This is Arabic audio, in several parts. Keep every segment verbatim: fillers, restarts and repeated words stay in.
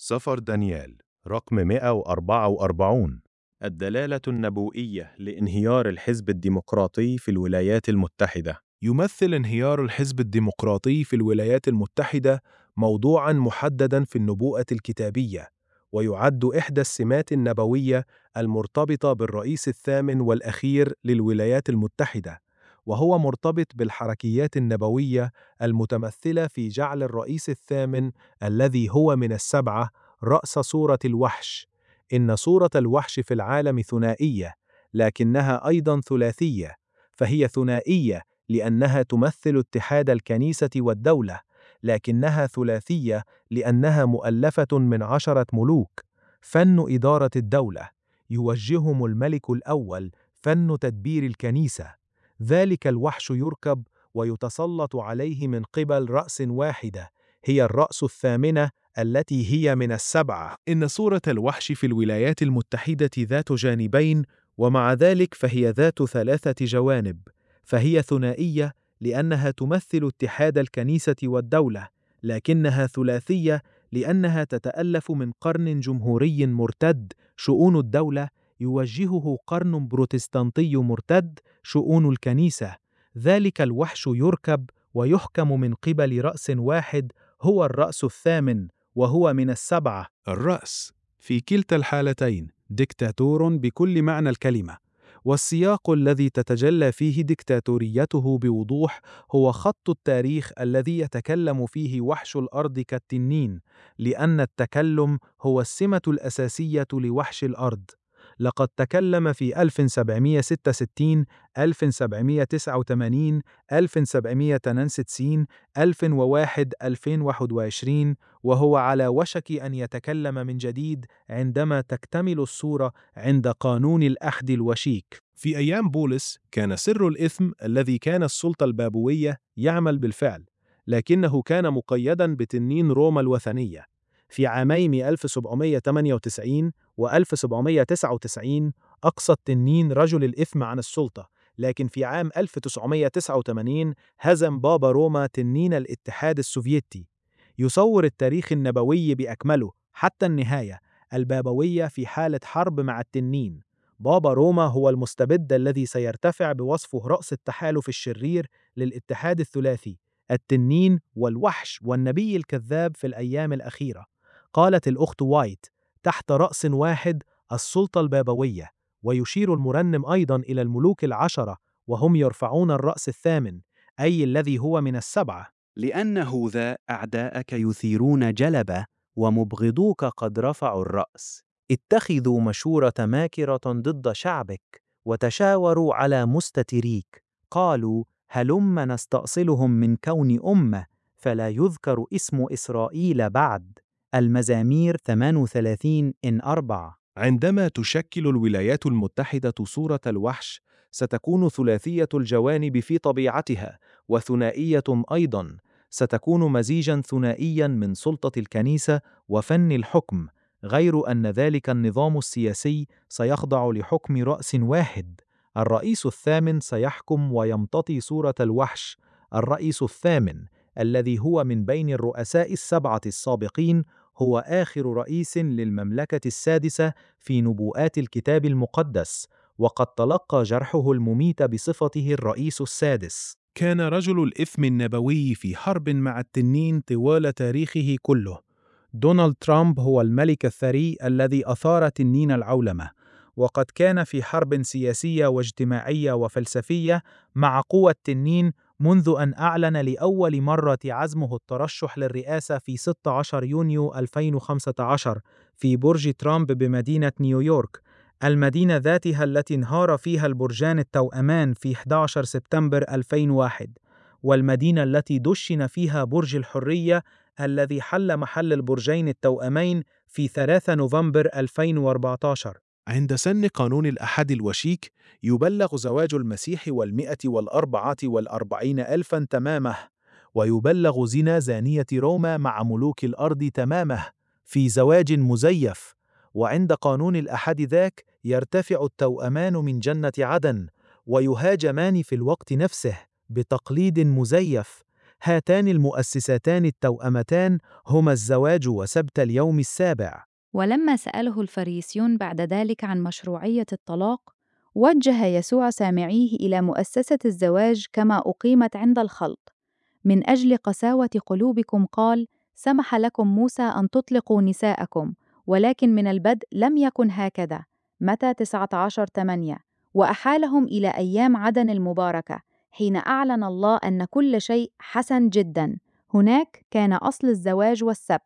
سفر دانيال رقم مئة وأربعة وأربعين. الدلالة النبوئية لانهيار الحزب الديمقراطي في الولايات المتحدة. يمثل انهيار الحزب الديمقراطي في الولايات المتحدة موضوعاً محدداً في النبوءة الكتابية، ويعد إحدى السمات النبوية المرتبطة بالرئيس الثامن والأخير للولايات المتحدة، وهو مرتبط بالحركيات النبوية المتمثلة في جعل الرئيس الثامن الذي هو من السبعة رأس صورة الوحش. إن صورة الوحش في العالم ثنائية، لكنها أيضاً ثلاثية، فهي ثنائية لأنها تمثل اتحاد الكنيسة والدولة، لكنها ثلاثية لأنها مؤلفة من عشرة ملوك. فن إدارة الدولة يوجههم الملك الأول، فن تدبير الكنيسة. ذلك الوحش يركب ويتسلط عليه من قبل رأس واحدة، هي الرأس الثامنة التي هي من السبعة. إن صورة الوحش في الولايات المتحدة ذات جانبين، ومع ذلك فهي ذات ثلاثة جوانب، فهي ثنائية لأنها تمثل اتحاد الكنيسة والدولة، لكنها ثلاثية لأنها تتألف من قرن جمهوري مرتد شؤون الدولة يوجهه قرن بروتستانتي مرتد شؤون الكنيسة. ذلك الوحش يركب ويحكم من قبل رأس واحد، هو الرأس الثامن، وهو من السبعة. الرأس في كلتا الحالتين ديكتاتور بكل معنى الكلمة، والسياق الذي تتجلى فيه ديكتاتوريته بوضوح هو خط التاريخ الذي يتكلم فيه وحش الأرض كالتنين، لأن التكلم هو السمة الأساسية لوحش الأرض. لقد تكلم في ألف وسبعمائة وستة وستين، ألف وسبعمائة وتسعة وثمانين، ألف وسبعمائة واثنين وستين، ألف وواحد، ألفين وواحد وعشرين، وهو على وشك أن يتكلم من جديد عندما تكتمل الصورة عند قانون الأحد الوشيك. في أيام بولس كان سر الإثم الذي كان السلطة البابوية يعمل بالفعل، لكنه كان مقيداً بتنين روما الوثنية. في عامي ألف وسبعمائة وثمانية وتسعين و ألف وسبعمائة وتسعة وتسعين أقصى التنين رجل الإثم عن السلطة، لكن في عام ألف وتسعمائة وتسعة وثمانين هزم بابا روما تنين الاتحاد السوفيتي. يصور التاريخ النبوي بأكمله حتى النهاية البابوية في حالة حرب مع التنين. بابا روما هو المستبد الذي سيرتفع بوصفه رأس التحالف الشرير للاتحاد الثلاثي، التنين والوحش والنبي الكذاب في الأيام الأخيرة. قالت الأخت وايت: تحت رأس واحد السلطة البابوية. ويشير المرنم أيضا إلى الملوك العشرة وهم يرفعون الرأس الثامن، أي الذي هو من السبعة. لأنه ذا أعداءك يثيرون جلبة، ومبغضوك قد رفعوا الرأس. اتخذوا مشورة ماكرة ضد شعبك، وتشاوروا على مستتريك. قالوا: هلم نستأصلهم من كون أمة، فلا يذكر اسم إسرائيل بعد. المزامير ثمانية وثلاثين إن أربعة. عندما تشكل الولايات المتحدة صورة الوحش، ستكون ثلاثية الجوانب في طبيعتها، وثنائية أيضاً. ستكون مزيجاً ثنائياً من سلطة الكنيسة وفن الحكم، غير أن ذلك النظام السياسي سيخضع لحكم رأس واحد. الرئيس الثامن سيحكم ويمتطي صورة الوحش. الرئيس الثامن الذي هو من بين الرؤساء السبعة السابقين هو آخر رئيس للمملكة السادسة في نبوءات الكتاب المقدس، وقد تلقى جرحه المميت بصفته الرئيس السادس. كان رجل الإثم النبوي في حرب مع التنين طوال تاريخه كله. دونالد ترامب هو الملك الثري الذي أثار تنين العولمة، وقد كان في حرب سياسية واجتماعية وفلسفية مع قوى التنين منذ أن أعلن لأول مرة عزمه الترشح للرئاسة في ستة عشر يونيو ألفين وخمسة عشر في برج ترامب بمدينة نيويورك، المدينة ذاتها التي انهار فيها البرجان التوأمان في أحد عشر سبتمبر ألفين وواحد، والمدينة التي دشن فيها برج الحرية الذي حل محل البرجين التوأمين في ثلاثة نوفمبر ألفين وأربعة عشر. عند سن قانون الأحد الوشيك يبلغ زواج المسيح والمئة والأربعة والأربعين ألفا تمامه، ويبلغ زنا زانية روما مع ملوك الأرض تمامه في زواج مزيف. وعند قانون الأحد ذاك يرتفع التوأمان من جنة عدن ويهاجمان في الوقت نفسه بتقليد مزيف. هاتان المؤسستان التوأمتان هما الزواج وسبت اليوم السابع. ولما سأله الفريسيون بعد ذلك عن مشروعية الطلاق، وجه يسوع سامعيه إلى مؤسسة الزواج كما أقيمت عند الخلق. من أجل قساوة قلوبكم قال: سمح لكم موسى أن تطلقوا نساءكم، ولكن من البدء لم يكن هكذا. متى تسعة عشر ثمانية. وأحالهم إلى أيام عدن المباركة، حين أعلن الله أن كل شيء حسن جداً. هناك كان أصل الزواج والسبت،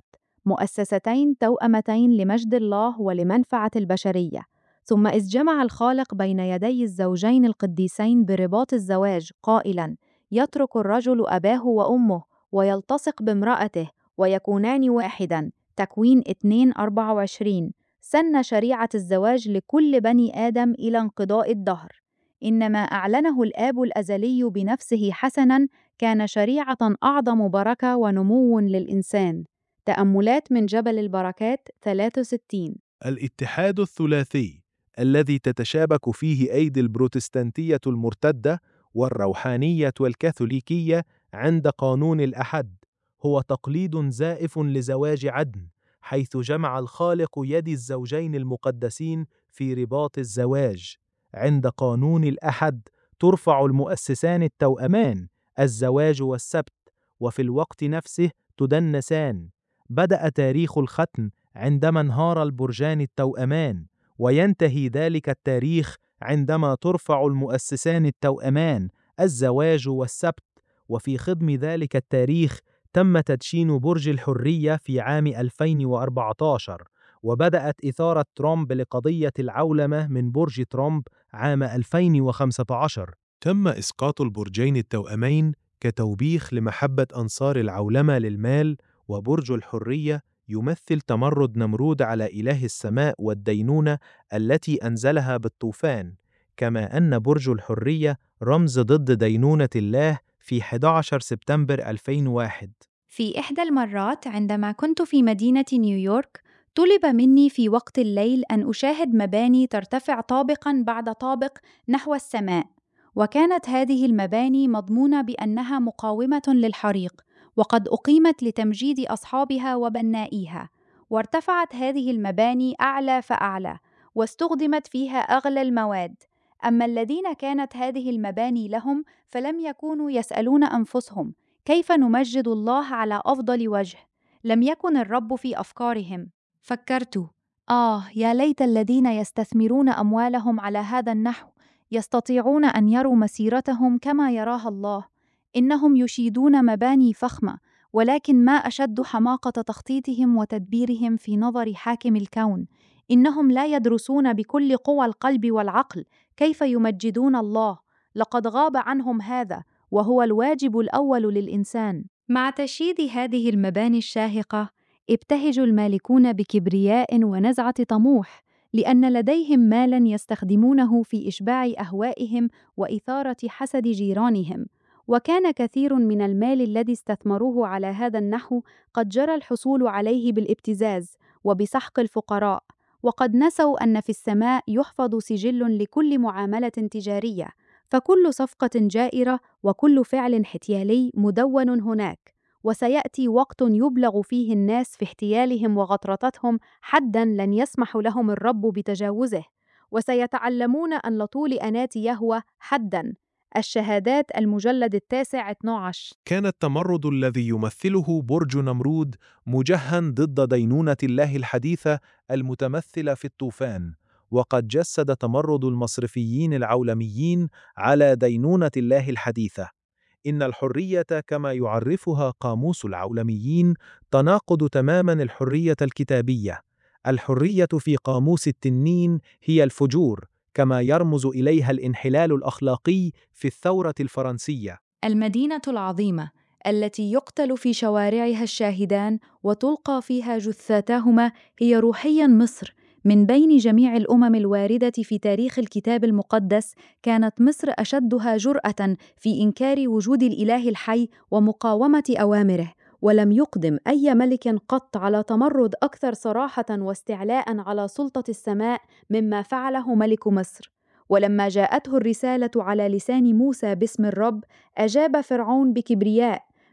مؤسستين توأمتين لمجد الله ولمنفعة البشرية. ثم إذ جمع الخالق بين يدي الزوجين القديسين برباط الزواج قائلاً: يترك الرجل أباه وأمه ويلتصق بامرأته ويكونان واحداً. تكوين اثنين أربعة وعشرين. سن شريعة الزواج لكل بني آدم إلى انقضاء الدهر. إنما أعلنه الآب الأزلي بنفسه حسناً كان شريعة أعظم بركة ونمو للإنسان. تأملات من جبل البركات ثلاثة وستين. الاتحاد الثلاثي الذي تتشابك فيه أيدي البروتستانتية المرتدة والروحانية والكاثوليكية عند قانون الأحد هو تقليد زائف لزواج عدن، حيث جمع الخالق يد الزوجين المقدسين في رباط الزواج. عند قانون الأحد ترفع المؤسسان التوأمان الزواج والسبت، وفي الوقت نفسه تدنسان. بدأ تاريخ الختن عندما انهار البرجان التوأمان، وينتهي ذلك التاريخ عندما ترفع المؤسسان التوأمان الزواج والسبت. وفي خضم ذلك التاريخ تم تدشين برج الحرية في عام ألفين وأربعة عشر، وبدأت إثارة ترامب لقضية العولمة من برج ترامب عام ألفين وخمسة عشر. تم إسقاط البرجين التوأمين كتوبيخ لمحبة أنصار العولمة للمال، وبرج الحرية يمثل تمرد نمرود على إله السماء والدينونة التي أنزلها بالطوفان، كما أن برج الحرية رمز ضد دينونة الله في أحد عشر سبتمبر ألفين وواحد. في إحدى المرات عندما كنت في مدينة نيويورك، طلب مني في وقت الليل أن أشاهد مباني ترتفع طابقاً بعد طابق نحو السماء، وكانت هذه المباني مضمونة بأنها مقاومة للحريق، وقد أقيمت لتمجيد أصحابها وبنائيها. وارتفعت هذه المباني أعلى فأعلى، واستخدمت فيها أغلى المواد. أما الذين كانت هذه المباني لهم فلم يكونوا يسألون أنفسهم: كيف نمجد الله على أفضل وجه؟ لم يكن الرب في أفكارهم. فكرت: آه يا ليت الذين يستثمرون أموالهم على هذا النحو يستطيعون أن يروا مسيرتهم كما يراها الله. إنهم يشيدون مباني فخمة، ولكن ما أشد حماقة تخطيطهم وتدبيرهم في نظر حاكم الكون. إنهم لا يدرسون بكل قوى القلب والعقل كيف يمجدون الله. لقد غاب عنهم هذا، وهو الواجب الأول للإنسان. مع تشييد هذه المباني الشاهقة، ابتهج المالكون بكبرياء ونزعة طموح، لأن لديهم مالاً يستخدمونه في إشباع أهوائهم وإثارة حسد جيرانهم. وكان كثير من المال الذي استثمروه على هذا النحو قد جرى الحصول عليه بالابتزاز وبسحق الفقراء، وقد نسوا أن في السماء يحفظ سجل لكل معاملة تجارية، فكل صفقة جائرة وكل فعل حتيالي مدون هناك. وسيأتي وقت يبلغ فيه الناس في احتيالهم وغطرطتهم حداً لن يسمح لهم الرب بتجاوزه، وسيتعلمون أن لطول أنات يهوه حداً. الشهادات المجلد التاسع اثنا عشر. كان التمرد الذي يمثله برج نمرود مجهًا ضد دينونة الله الحديثة المتمثلة في الطوفان، وقد جسد تمرد المصرفيين العولميين على دينونة الله الحديثة. إن الحرية كما يعرفها قاموس العولميين تناقض تماماً الحرية الكتابية. الحرية في قاموس التنين هي الفجور، كما يرمز إليها الانحلال الأخلاقي في الثورة الفرنسية. المدينة العظيمة التي يقتل في شوارعها الشاهدان وتلقى فيها جثاتهما هي روحياً مصر. من بين جميع الأمم الواردة في تاريخ الكتاب المقدس، كانت مصر أشدها جرأة في إنكار وجود الإله الحي ومقاومة أوامره، ولم يقدم أي ملك قط على تمرد أكثر صراحة واستعلاء على سلطة السماء مما فعله ملك مصر. ولما جاءته الرسالة على لسان موسى باسم الرب، أجاب فرعون بكبرياء: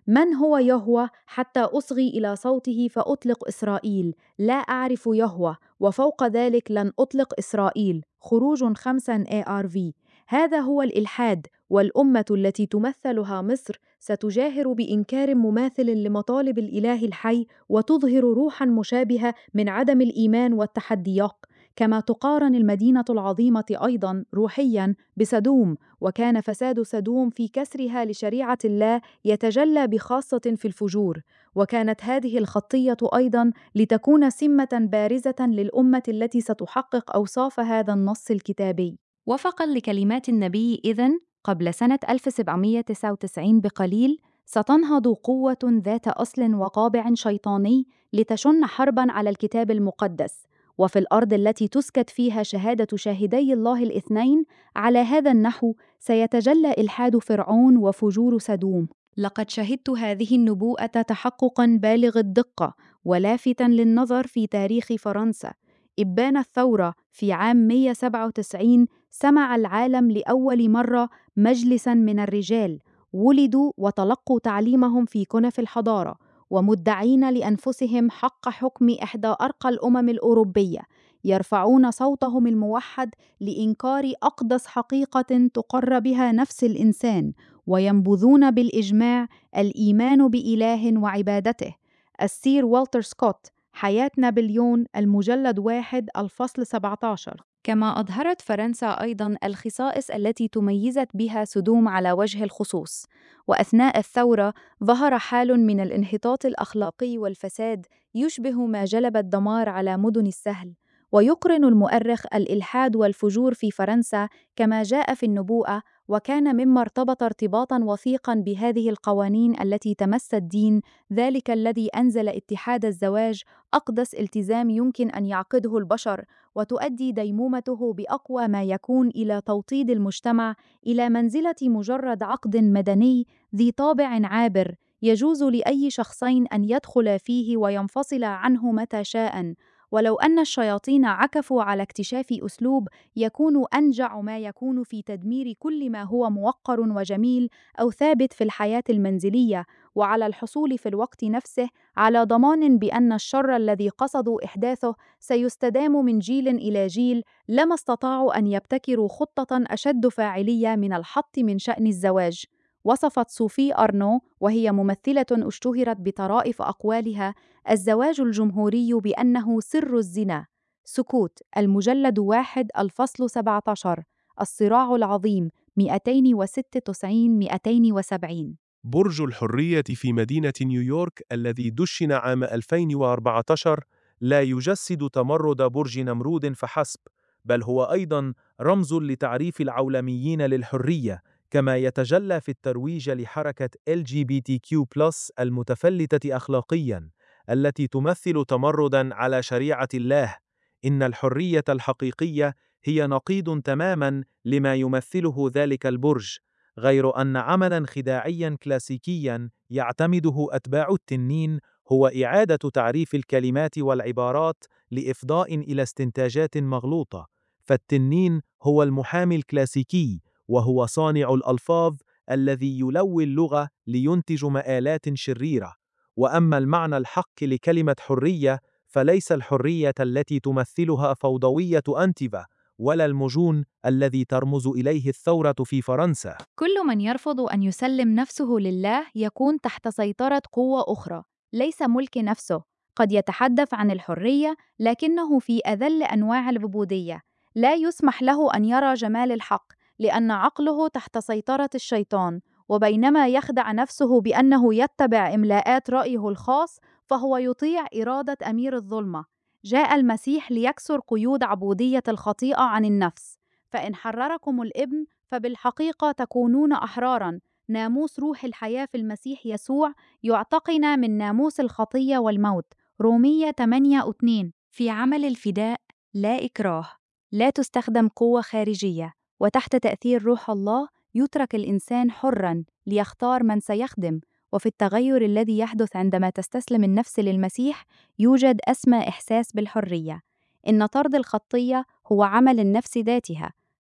من هو يهوه حتى أصغي إلى صوته فأطلق إسرائيل؟ لا أعرف يهوه، وفوق ذلك لن أطلق إسرائيل. خروج خمسة إيه آر في. هذا هو الإلحاد، والأمة التي تمثلها مصر ستجاهر بإنكار مماثل لمطالب الإله الحي، وتظهر روحاً مشابهة من عدم الإيمان والتحديات، كما تقارن المدينة العظيمة أيضاً روحياً بسدوم، وكان فساد سدوم في كسرها لشريعة الله يتجلى بخاصة في الفجور. وكانت هذه الخطية أيضاً لتكون سمة بارزة للأمة التي ستحقق أوصاف هذا النص الكتابي. وفقاً لكلمات النبي إذن قبل سنة ألف وسبعمائة وتسعة وتسعين بقليل ستنهض قوة ذات أصل وطابع شيطاني لتشن حرباً على الكتاب المقدس، وفي الأرض التي تسكت فيها شهادة شاهدي الله الاثنين. على هذا النحو سيتجلى إلحاد فرعون وفجور سدوم. لقد شهدت هذه النبوءة تحققاً بالغ الدقة ولافتاً للنظر في تاريخ فرنسا. إبان الثورة في عام مئة وسبعة وتسعين سمع العالم لأول مرة مجلساً من الرجال ولدوا وتلقوا تعليمهم في كنف الحضارة، ومدعين لأنفسهم حق حكم إحدى أرقى الأمم الأوروبية، يرفعون صوتهم الموحد لإنكار أقدس حقيقة تقر بها نفس الإنسان، وينبذون بالإجماع الإيمان بإله وعبادته. السير والتر سكوت، حياة نابليون، المجلد واحد الفصل سبعة عشر. كما أظهرت فرنسا أيضاً الخصائص التي تميزت بها سدوم على وجه الخصوص. وأثناء الثورة ظهر حال من الانحطاط الأخلاقي والفساد يشبه ما جلب الدمار على مدن السهل. ويقرن المؤرخ الإلحاد والفجور في فرنسا كما جاء في النبوءة، وكان مما ارتبط ارتباطاً وثيقاً بهذه القوانين التي تمس الدين، ذلك الذي أنزل اتحاد الزواج، أقدس التزام يمكن أن يعقده البشر، وتؤدي ديمومته بأقوى ما يكون إلى توطيد المجتمع إلى منزلة مجرد عقد مدني ذي طابع عابر يجوز لأي شخصين أن يدخل فيه وينفصل عنه متى شاء. ولو أن الشياطين عكفوا على اكتشاف أسلوب يكون أنجع ما يكون في تدمير كل ما هو موقر وجميل أو ثابت في الحياة المنزلية، وعلى الحصول في الوقت نفسه على ضمان بأن الشر الذي قصدوا إحداثه سيستدام من جيل إلى جيل، لما استطاعوا أن يبتكروا خطة أشد فاعلية من الحط من شأن الزواج. وصفت صوفي أرنو، وهي ممثلة اشتهرت بطرائف أقوالها، الزواج الجمهوري بأنه سر الزنا. سكوت، المجلد واحد الفصل سبعة عشر. الصراع العظيم مئتين وستة وتسعين مئتين وسبعين. برج الحرية في مدينة نيويورك الذي دشن عام ألفين وأربعة عشر لا يجسد تمرد برج نمرود فحسب، بل هو أيضاً رمز لتعريف العولميين للحرية، كما يتجلى في الترويج لحركة إل جي بي تي كيو بلس المتفلتة أخلاقياً، التي تمثل تمرداً على شريعة الله. إن الحرية الحقيقية هي نقيض تماماً لما يمثله ذلك البرج، غير أن عملاً خداعياً كلاسيكياً يعتمده أتباع التنين هو إعادة تعريف الكلمات والعبارات لإفضاء إلى استنتاجات مغلوطة. فالتنين هو المحامي الكلاسيكي، وهو صانع الألفاظ الذي يلوي اللغة لينتج مآلات شريرة. وأما المعنى الحق لكلمة حرية فليس الحرية التي تمثلها فوضوية أنتيفا، ولا المجون الذي ترمز إليه الثورة في فرنسا. كل من يرفض أن يسلم نفسه لله يكون تحت سيطرة قوة أخرى، ليس ملك نفسه. قد يتحدث عن الحرية لكنه في أذل أنواع العبودية. لا يسمح له أن يرى جمال الحق لأن عقله تحت سيطرة الشيطان، وبينما يخدع نفسه بأنه يتبع إملاءات رأيه الخاص فهو يطيع إرادة أمير الظلمة. جاء المسيح ليكسر قيود عبودية الخطيئة عن النفس. فإن حرركم الابن فبالحقيقة تكونون أحراراً. ناموس روح الحياة في المسيح يسوع يعتقنا من ناموس الخطية والموت. رومية ثمانية اثنين. في عمل الفداء لا إكراه، لا تستخدم قوة خارجية، وتحت تأثير روح الله يترك الإنسان حراً ليختار من سيخدم. وفي التغير الذي يحدث عندما تستسلم النفس للمسيح يوجد أسمى إحساس بالحرية. إن طرد الخطية هو عمل النفس ذاتها،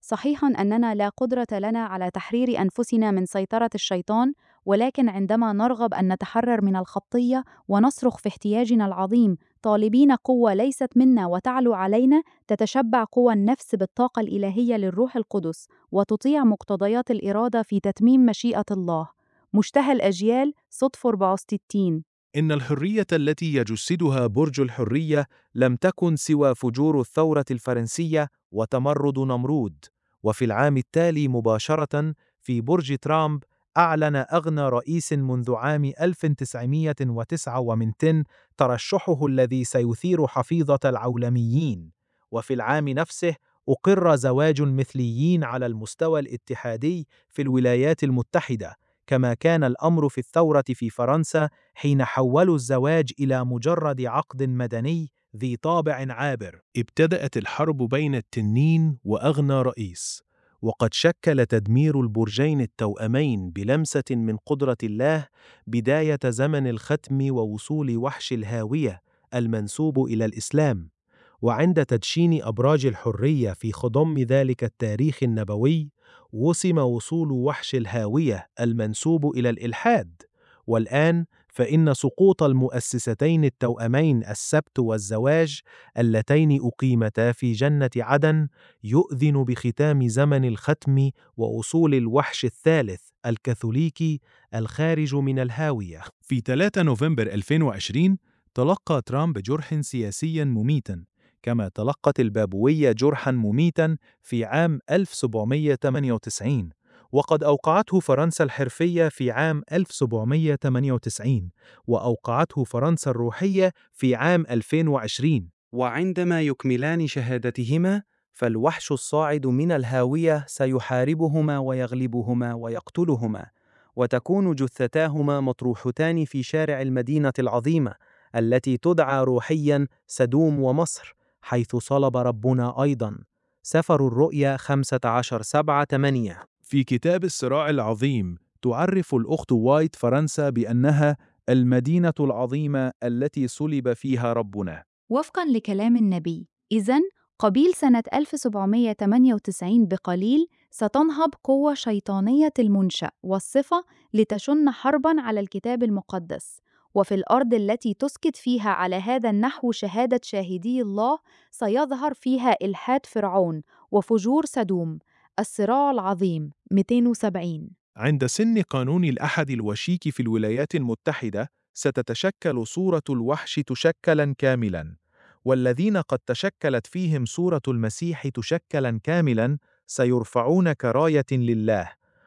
صحيح أننا لا قدرة لنا على تحرير أنفسنا من سيطرة الشيطان، ولكن عندما نرغب أن نتحرر من الخطية ونصرخ في احتياجنا العظيم طالبين قوة ليست منا وتعلو علينا، تتشبع قوى النفس بالطاقة الإلهية للروح القدس وتطيع مقتضيات الإرادة في تتميم مشيئة الله. مشتهى الأجيال صدف أربعة وستين. إن الحرية التي يجسدها برج الحرية لم تكن سوى فجور الثورة الفرنسية وتمرد نمرود. وفي العام التالي مباشرة في برج ترامب أعلن أغنى رئيس منذ عام ألف وتسعمائة وتسعة ومئتين ترشحه الذي سيثير حفيظة العولميين. وفي العام نفسه أقر زواج المثليين على المستوى الاتحادي في الولايات المتحدة، كما كان الأمر في الثورة في فرنسا حين حولوا الزواج إلى مجرد عقد مدني ذي طابع عابر. ابتدأت الحرب بين التنين وأغنى رئيس، وقد شكل تدمير البرجين التوأمين بلمسة من قدرة الله بداية زمن الختم ووصول وحش الهاوية المنسوب إلى الإسلام. وعند تدشين أبراج الحرية في خضم ذلك التاريخ النبوي، وسم وصول وحش الهاوية المنسوب إلى الإلحاد. والآن فإن سقوط المؤسستين التوأمين السبت والزواج اللتين أقيمتا في جنة عدن يؤذن بختام زمن الختم ووصول الوحش الثالث الكاثوليكي الخارج من الهاوية. في ثلاثة نوفمبر ألفين وعشرين تلقى ترامب جرحًا سياسيًا مميتًا، كما تلقت البابوية جرحًا مميتًا في عام ألف وسبعمائة وثمانية وتسعين، وقد أوقعته فرنسا الحرفية في عام ألف وسبعمائة وثمانية وتسعين، وأوقعته فرنسا الروحية في عام ألفين وعشرين. وعندما يكملان شهادتهما، فالوحش الصاعد من الهاوية سيحاربهما ويغلبهما ويقتلهما، وتكون جثتاهما مطروحتان في شارع المدينة العظيمة التي تدعى روحياً سدوم ومصر، حيث صلب ربنا أيضاً. سفر الرؤيا خمسة عشر سبعة ثمانية. في كتاب الصراع العظيم تعرف الأخت وايت فرنسا بأنها المدينة العظيمة التي صلب فيها ربنا. وفقاً لكلام النبي، إذن قبيل سنة ألف وسبعمائة وثمانية وتسعين بقليل ستنهض قوة شيطانية المنشأ والصفة لتشن حرباً على الكتاب المقدس. وفي الأرض التي تسكت فيها على هذا النحو شهادة شاهدي الله سيظهر فيها إلحاد فرعون وفجور سدوم. الصراع العظيم مئتين وسبعين. عند سن قانون الأحد الوشيك في الولايات المتحدة ستتشكل صورة الوحش تشكلاً كاملاً، والذين قد تشكلت فيهم صورة المسيح تشكلاً كاملاً سيرفعون كراية لله،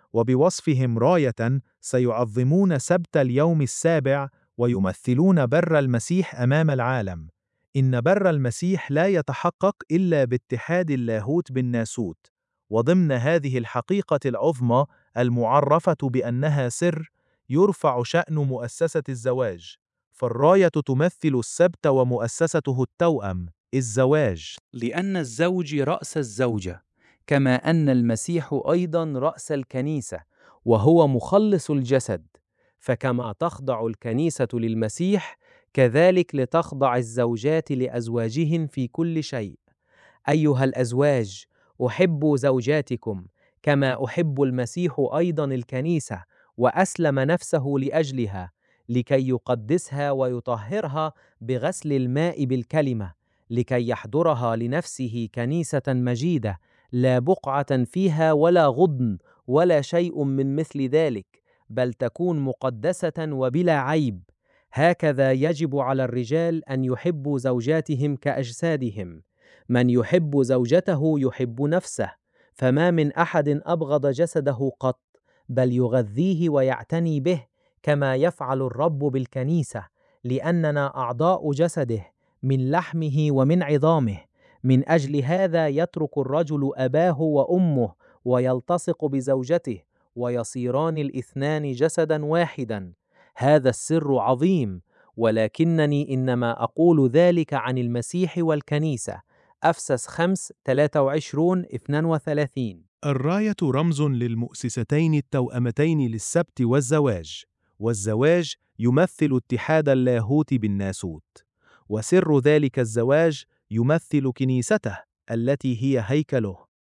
وبوصفهم راية سيعظمون سبت اليوم السابع ويمثلون بر المسيح أمام العالم. إن بر المسيح لا يتحقق إلا باتحاد اللاهوت بالناسوت، وضمن هذه الحقيقة العظمى المعرفة بأنها سر يرفع شأن مؤسسة الزواج، فالراية تمثل السبت ومؤسسته التوأم الزواج. لأن الزوج رأس الزوجة، كما أن المسيح أيضاً رأس الكنيسة وهو مخلص الجسد، فكما تخضع الكنيسة للمسيح كذلك لتخضع الزوجات لأزواجهن في كل شيء. أيها الأزواج، أحبوا زوجاتكم كما أحب المسيح أيضاً الكنيسة وأسلم نفسه لأجلها، لكي يقدسها ويطهرها بغسل الماء بالكلمة، لكي يحضرها لنفسه كنيسة مجيدة لا بقعة فيها ولا غضن ولا شيء من مثل ذلك، بل تكون مقدسة وبلا عيب. هكذا يجب على الرجال أن يحبوا زوجاتهم كأجسادهم. من يحب زوجته يحب نفسه، فما من أحد أبغض جسده قط، بل يغذيه ويعتني به كما يفعل الرب بالكنيسة، لأننا أعضاء جسده من لحمه ومن عظامه. من أجل هذا يترك الرجل أباه وأمه ويلتصق بزوجته، ويصيران الاثنان جسداً واحداً. هذا السر عظيم، ولكنني إنما أقول ذلك عن المسيح والكنيسة. أفسس خمسة ثلاثة وعشرين اثنين وثلاثين. الراية رمز للمؤسستين التوأمتين للسبت والزواج، والزواج يمثل اتحاد اللاهوت بالناسوت، وسر ذلك الزواج يمثل كنيسته التي هي هيكله.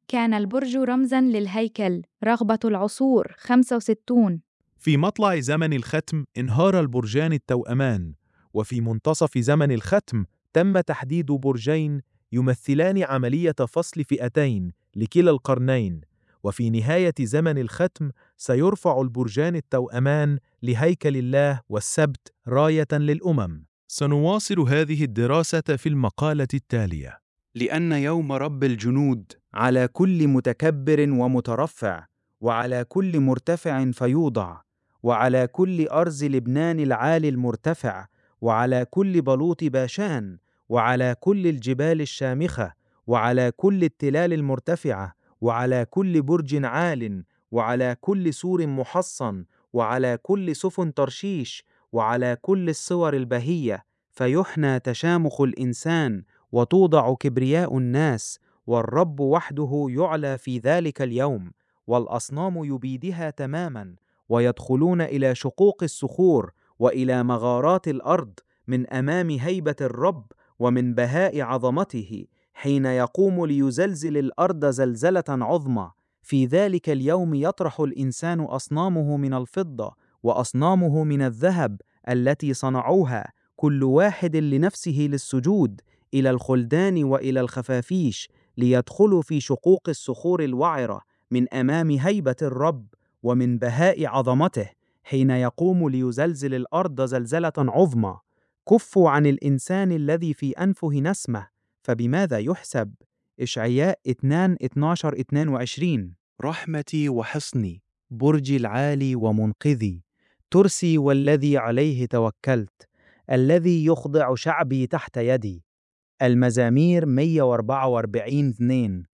كان البرج رمزاً للهيكل. رغبة العصور خمسة وستين. في مطلع زمن الختم انهار البرجان التوأمان، وفي منتصف زمن الختم تم تحديد برجين يمثلان عملية فصل فئتين لكلا القرنين، وفي نهاية زمن الختم سيرفع البرجان التوأمان لهيكل الله والسبت راية للأمم. سنواصل هذه الدراسة في المقالة التالية. لأن يوم رب الجنود على كل متكبر ومترفع، وعلى كل مرتفع فيوضع، وعلى كل أرز لبنان العالي المرتفع، وعلى كل بلوط باشان، وعلى كل الجبال الشامخة، وعلى كل التلال المرتفعة، وعلى كل برج عال، وعلى كل سور محصن، وعلى كل سفن ترشيش، وعلى كل الصور البهية، فيحنى تشامخ الإنسان، وتوضع كبرياء الناس، والرب وحده يعلى في ذلك اليوم، والأصنام يبيدها تماما، ويدخلون إلى شقوق الصخور وإلى مغارات الأرض من أمام هيبة الرب ومن بهاء عظمته، حين يقوم ليزلزل الأرض زلزلة عظمى. في ذلك اليوم يطرح الإنسان أصنامه من الفضة وأصنامه من الذهب التي صنعوها، كل واحد لنفسه للسجود، إلى الخلدان وإلى الخفافيش، ليدخلوا في شقوق الصخور الوعرة من أمام هيبة الرب ومن بهاء عظمته، حين يقوم ليزلزل الأرض زلزلة عظمى. كفوا عن الإنسان الذي في أنفه نسمة، فبماذا يحسب؟ إشعياء اثنين اثناشر اثنين وعشرين. رحمتي وحصني، برجي العالي ومنقذي، ترسي والذي عليه توكلت، الذي يخضع شعبي تحت يدي. المزامير مئة وأربعة وأربعين اثنين.